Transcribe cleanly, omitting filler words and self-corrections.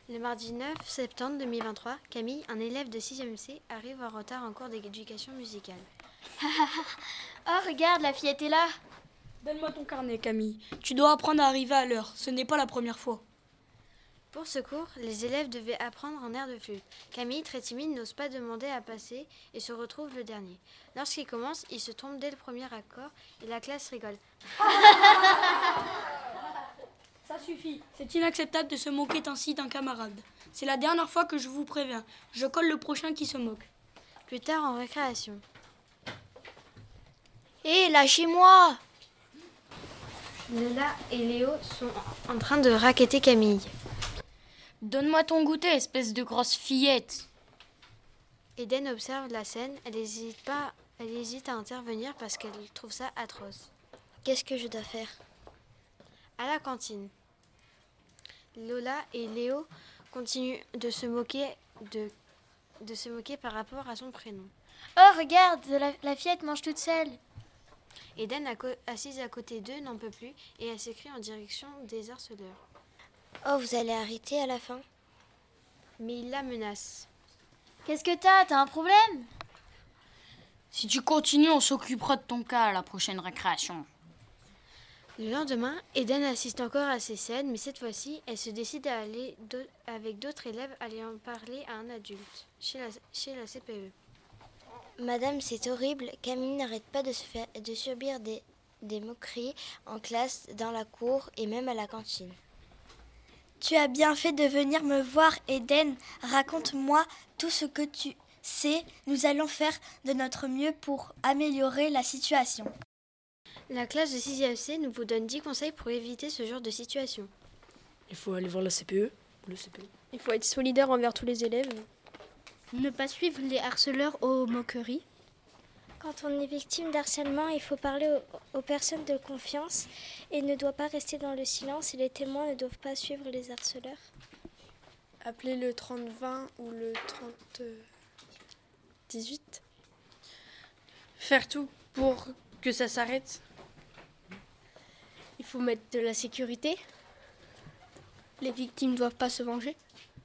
Le mardi 9 septembre 2023, Camille, un élève de 6e C, arrive en retard en cours d'éducation musicale. Oh, regarde, la fillette est là. Donne-moi ton carnet, Camille. Tu dois apprendre à arriver à l'heure. Ce n'est pas la première fois. Pour ce cours, les élèves devaient apprendre un air de flûte. Camille, très timide, n'ose pas demander à passer et se retrouve le dernier. Lorsqu'il commence, il se trompe dès le premier accord et la classe rigole. Ça suffit. C'est inacceptable de se moquer ainsi d'un camarade. C'est la dernière fois que je vous préviens. Je colle le prochain qui se moque. Plus tard, en récréation. Hé, lâchez-moi! Lola et Léo sont en train de racketter Camille. Donne-moi ton goûter, espèce de grosse fillette. Eden observe la scène. Elle hésite à intervenir parce qu'elle trouve ça atroce. Qu'est-ce que je dois faire? À la cantine, Lola et Léo continuent de se moquer par rapport à son prénom. Oh, regarde, la fillette mange toute seule. Eden, assise à côté d'eux, n'en peut plus et elle s'écrie en direction des harceleurs. Oh, vous allez arrêter à la fin? Mais il la menace. Qu'est-ce que t'as un problème? Si tu continues, on s'occupera de ton cas à la prochaine récréation. Le lendemain, Eden assiste encore à ces scènes, mais cette fois-ci, elle se décide à aller avec d'autres élèves aller en parler à un adulte, chez la CPE. Madame, c'est horrible. Camille n'arrête pas de subir des moqueries en classe, dans la cour et même à la cantine. Tu as bien fait de venir me voir, Eden. Raconte-moi tout ce que tu sais. Nous allons faire de notre mieux pour améliorer la situation. La classe de 6e C nous vous donne 10 conseils pour éviter ce genre de situation. Il faut aller voir la CPE ou le CPE. Il faut être solidaire envers tous les élèves. Ne pas suivre les harceleurs aux moqueries. Quand on est victime d'harcèlement, il faut parler aux personnes de confiance et ne doit pas rester dans le silence. Et les témoins ne doivent pas suivre les harceleurs. Appelez le 30-20 ou le 30-18. Faire tout pour que ça s'arrête. Il faut mettre de la sécurité. Les victimes ne doivent pas se venger.